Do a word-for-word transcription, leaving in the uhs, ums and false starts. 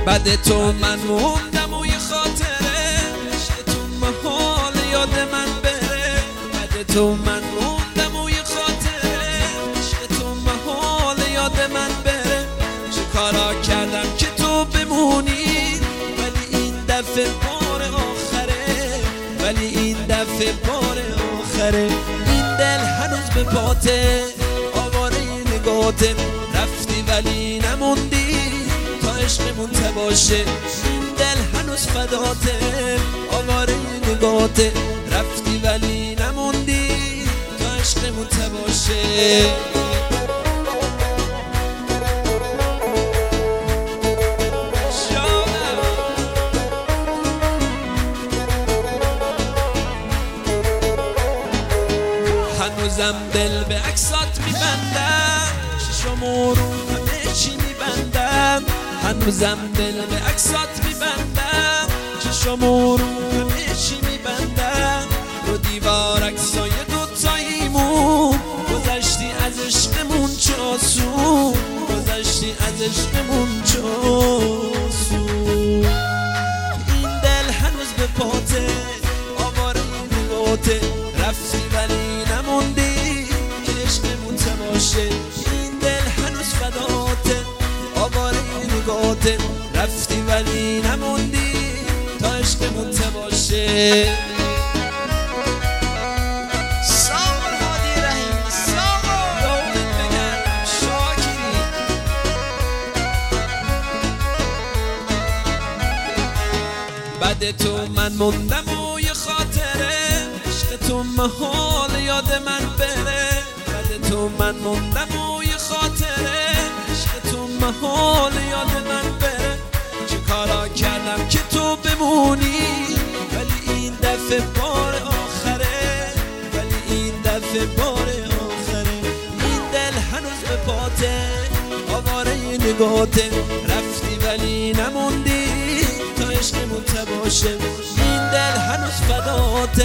بعد تو من موندم و یه خاطره عشق تو محال یاد من بره. بعد تو من موندم و یه خاطره عشق تو محال یاد من بره. چه کارا کردم که تو بمونی ولی این دفعه بار آخره. ولی این دفعه بار آخره. این دل هنوز به پاته آواره نگاته. رفتی ولی نموندی تا عشقمون تباشه. این دل هنوز فداته آواره نگاته. رفتی ولی نموندی تا عشقمون تباشه. هنوزم دل به عکسات میبندم ششمو رو همه چی میبندم. هنوزم دل به عکسات میبندم ششمو رو همه چی میبندم. رو دیوار عکسای دوتاییمون گذشتی از عشقمون چه آسون. گذشتی از عشقمون چه آسون. این دل هنوز به پاته آواره نگاته. رفتی ولی نموندی که عشقمون تماشه. این دل هنوز فداته آواره نگاته. رفتی ولی نموندی تا عشقمون تماشه. سامر هادی رحیمی سامر داوود بگن شاکری. بعد تو من موندم و یه خاطره عشق تو محال یاد من بره. بعد تو من موندم و یه خاطره عشق تو محال یاد من بره. چه کارا کردم که تو بمونی ولی این دفعه بار آخره. ولی این دفعه بار آخره. این دل هنوز به پاته آواره نگاته. رفتی ولی نموندی تا عشقمون تباشه. این دل هنوز فداته